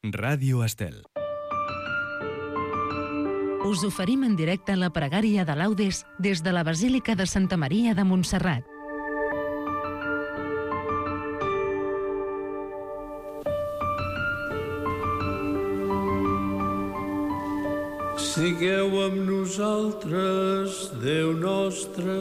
Ràdio Estel. Us oferim en directe la pregària de Laudes des de la Basílica de Santa Maria de Montserrat. Sigueu amb nosaltres, Déu nostre.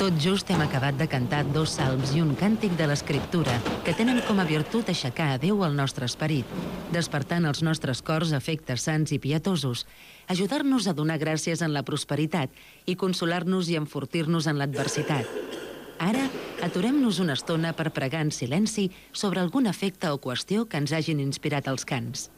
Tot just hem acabat de cantar 2 salms i un càntic de l'Escriptura que tenen com a virtut aixecar a Déu el nostre esperit, despertant als nostres cors afectes sants i pietosos, ajudar-nos a donar gràcies en la prosperitat i consolar-nos i enfortir-nos en l'adversitat. Ara, aturem-nos una estona per pregar en silenci sobre algun efecte o qüestió que ens hagin inspirat els cants.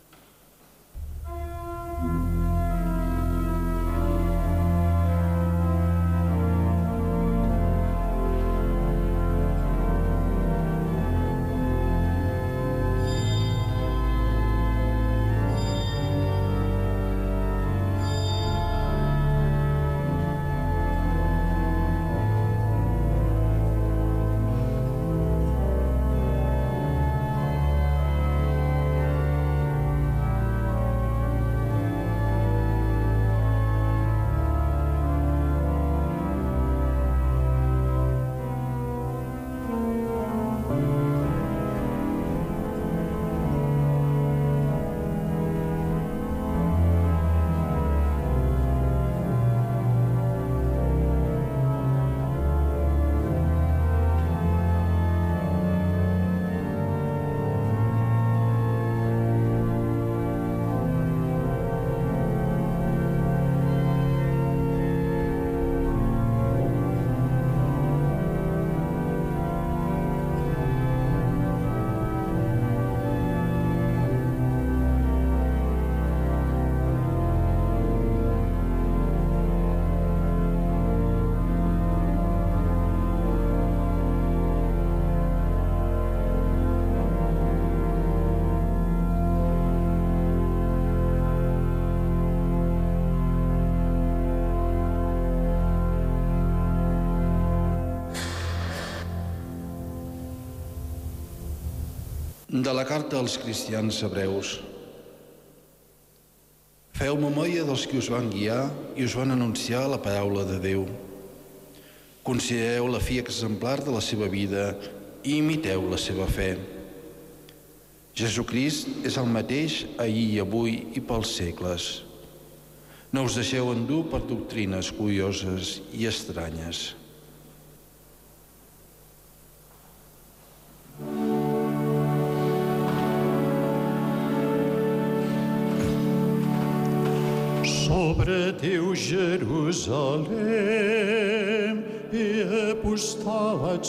De la carta als cristians hebreus. Feu memòria dels que us van guiar i us van anunciar la paraula de Déu. Considereu la fi exemplar de la seva vida i imiteu la seva fe. Jesucrist és el mateix ahir i avui i pels segles. No us deixeu endur per doctrines curioses i estranyes. Sobre teu Jerusalem he apostalat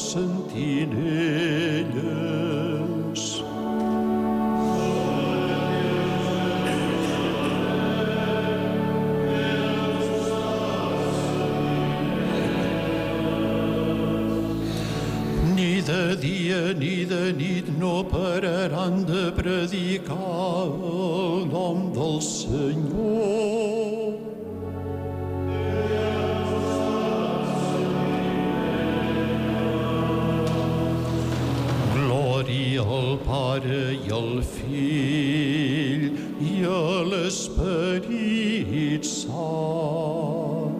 sentinelles. Ni de dia ni de nit no pararan de predicar el nom del Senyor. Glòria al Pare i al Fill i a l'Esperit Sant.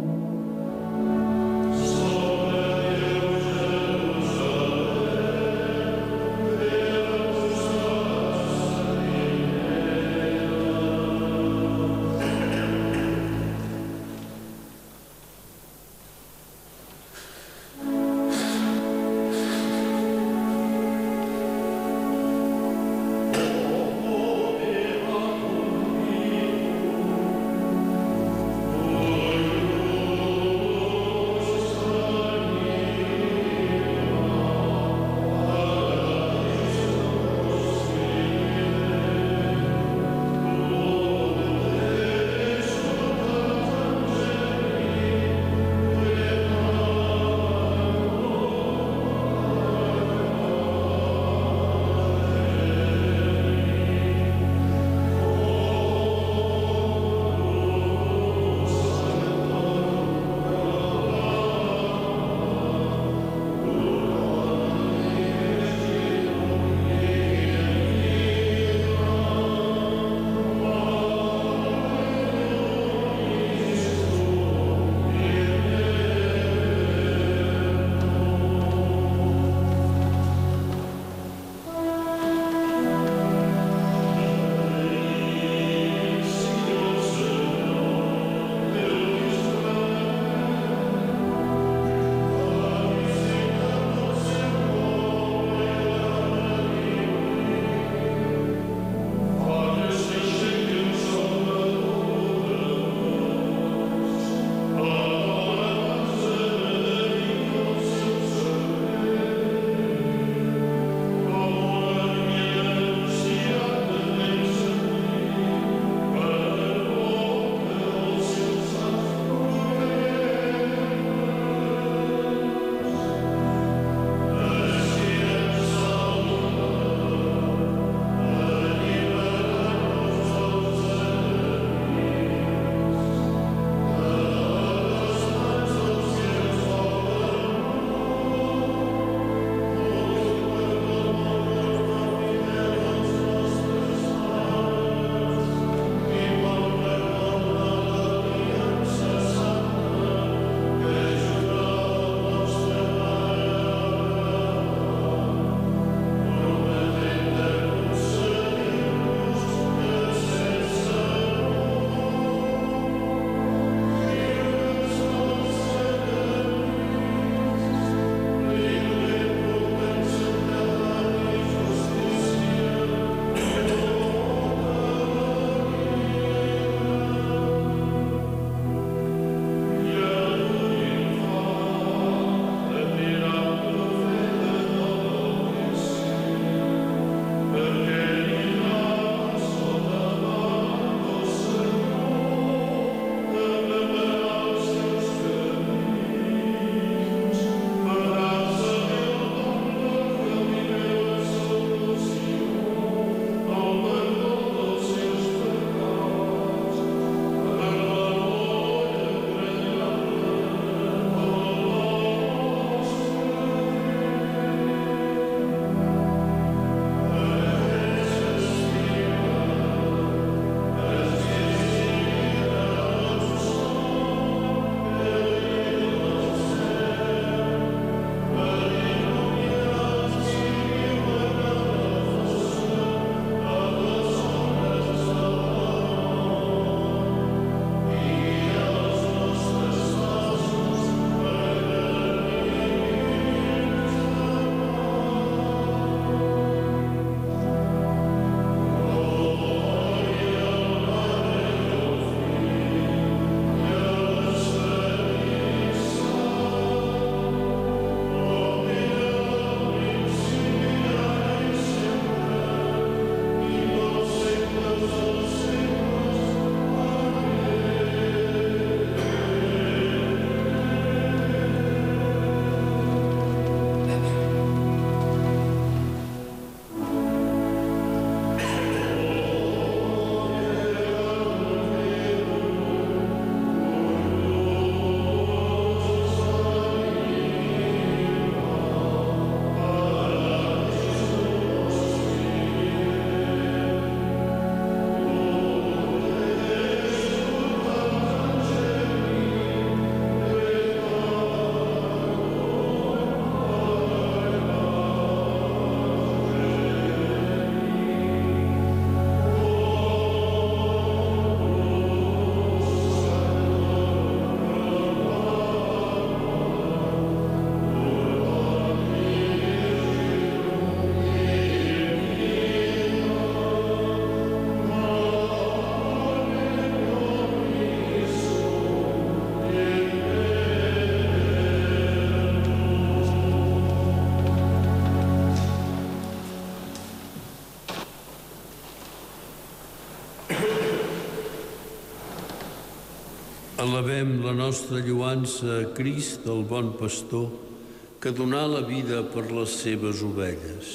Elevem la nostra lloança a Crist, el bon pastor, que donà la vida per les seves ovelles.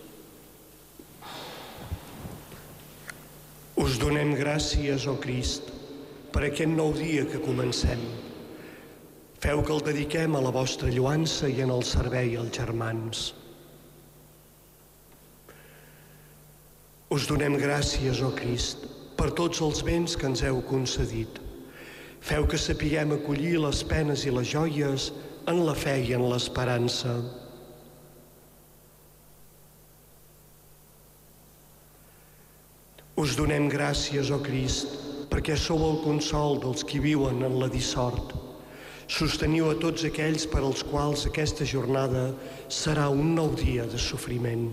Us donem gràcies, ó Crist, per aquest nou dia que comencem. Feu que el dediquem a la vostra lloança i en el servei als germans. Us donem gràcies, ó Crist, per tots els béns que ens heu concedit. Feu que sapiguem acollir les penes i les joies en la fe i en l'esperança. Us donem gràcies, ó Crist, perquè sou el consol dels qui viuen en la dissort. Sosteniu a tots aquells per als quals aquesta jornada serà un nou dia de sofriment.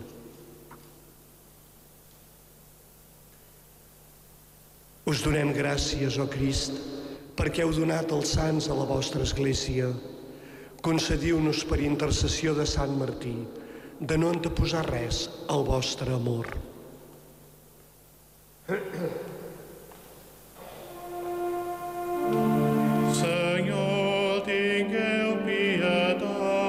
Us donem gràcies, ó Crist, perquè heu donat els sants a la vostra Església. Concediu-nos per intercessió de Sant Martí de no anteposar res al vostre amor. Senyor, tingueu pietat.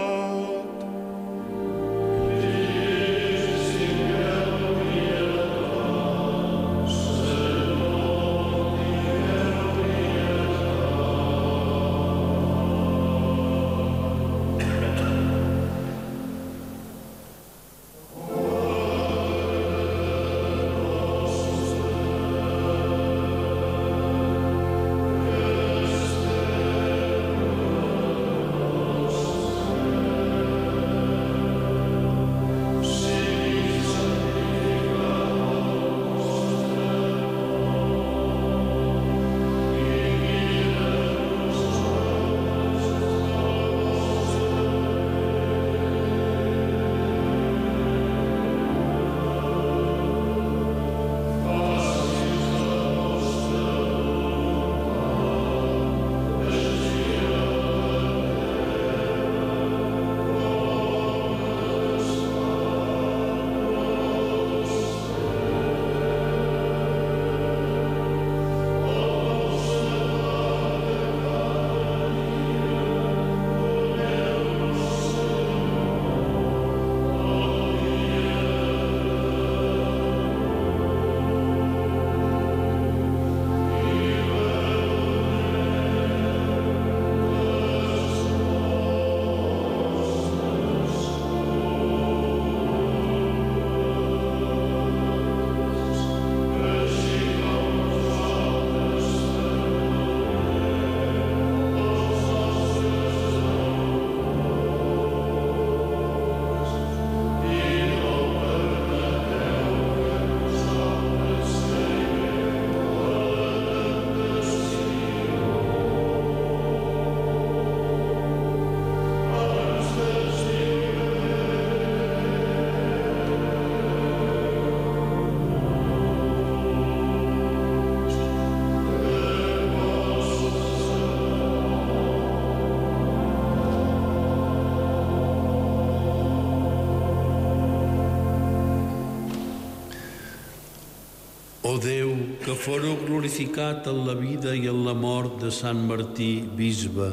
Ó Déu, que fóreu glorificat en la vida i en la mort de Sant Martí, bisbe,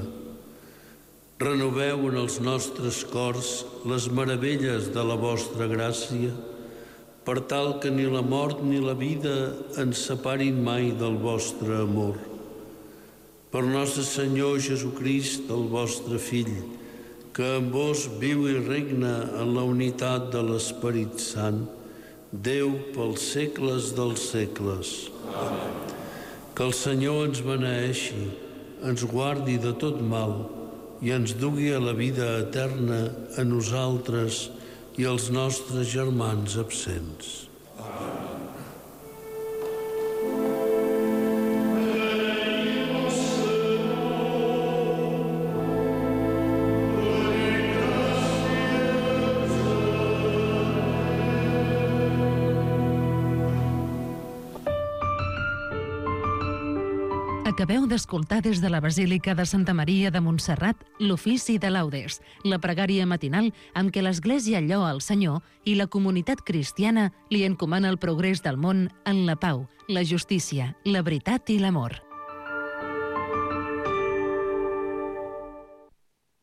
renoveu en els nostres cors les meravelles de la vostra gràcia, per tal que ni la mort ni la vida ens separin mai del vostre amor. Per nostre Senyor Jesucrist, el vostre Fill, que amb vos viu i regna en la unitat de l'Esperit Sant, Déu pels segles dels segles. Amén. Que el Senyor ens beneeixi, ens guardi de tot mal i ens dugui a la vida eterna a nosaltres i als nostres germans absents. Acabeu d'escoltar des de la Basílica de Santa Maria de Montserrat l'ofici de laudes, la pregària matinal amb què l'Església lloa al Senyor i la comunitat cristiana li encomana el progrés del món en la pau, la justícia, la veritat i l'amor.